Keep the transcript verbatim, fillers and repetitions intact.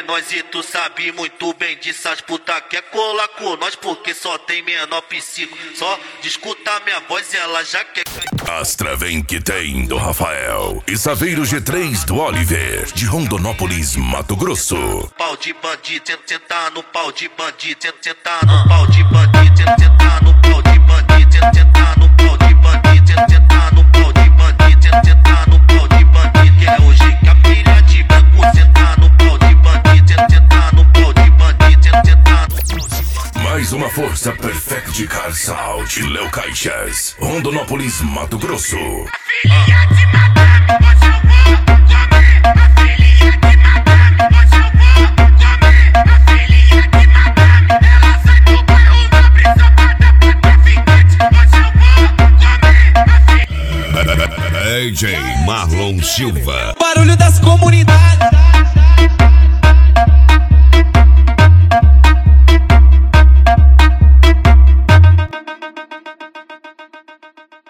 nós e tu sabe muito bem disso. As puta quer colar com nós porque só tem menor psico. Só de escutar minha voz ela já quer cair. Astra vem que tem do Rafael e Saveiro G três do Oliver, de Rondonópolis, Mato Grosso. Pau de bandido, sentar no pau de bandido, sentar no pau de bandido, sentar no pau de bandido, sentar no pau de bandido, sentar no pau de bandido, sentar no pau de bandido. É hoje que a filha de branco sentar no pau de bandido, sentar no pau de bandido, sentar no pau de bandido. Mais uma força perfect de Carsal de Léo Caixas, Rondonópolis, Mato Grosso. Filha de madame, hoje eu vou comer. A filhinha de madame, hoje eu vou comer. A filhinha de madame, ela sai do bairro nobre, safada pra traficante. Hoje eu vou comer. A filhinha D J Marlon Silva.